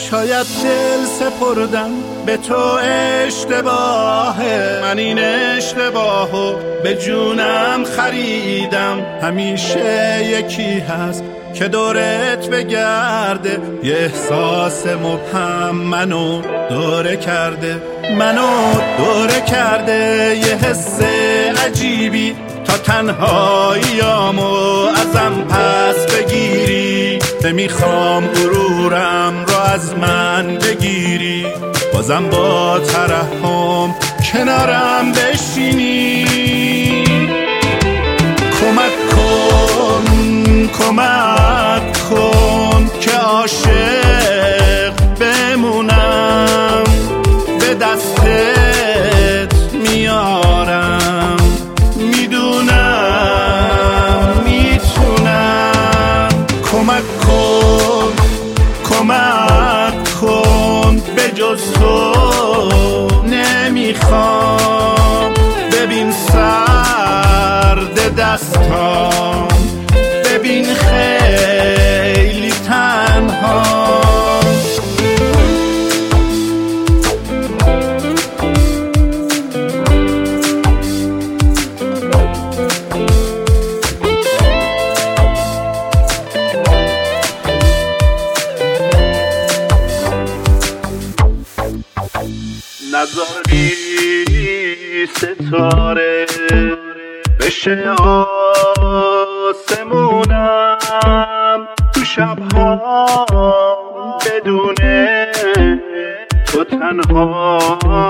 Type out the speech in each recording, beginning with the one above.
شاید دل سپردم به تو اشتباهه، من این اشتباهو به جونم خریدم. همیشه یکی هست که دورت بگرده، یه احساس مبهم منو دوره کرده، یه حس عجیبی تا تنهاییامو ازم پس بگیری. نمیخوام غرورم رو از من بگیری، بازم با ترحم کنارم بشینی. کمک کن که عاشق بمونم، به دستت میارم، میدونم میتونم. کمک کن به جز تو نمیخوام. ببین سرد دستام، ببین خیلی تنها. نذاری ستاره بشه آسمونم، تو شبها بدونه تو تنها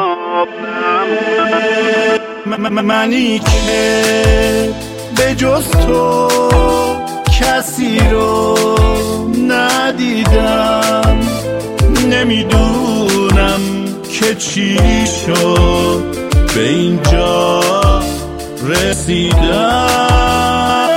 منی که به جز تو کسی رو ندیدم. نمیدونم که چی شد به اینجا رسیدم.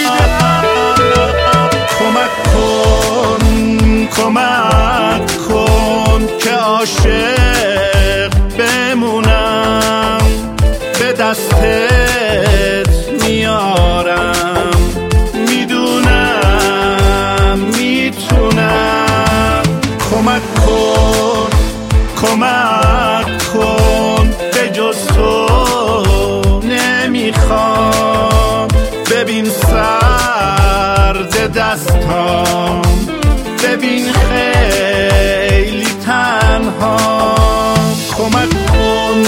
کمک کن که عاشق بمونم، به دستت میارم، میدونم میتونم. کمک کن به جز تو نمیخوام. ببین سرد دستام، ببین خیلی تنها. کمک کن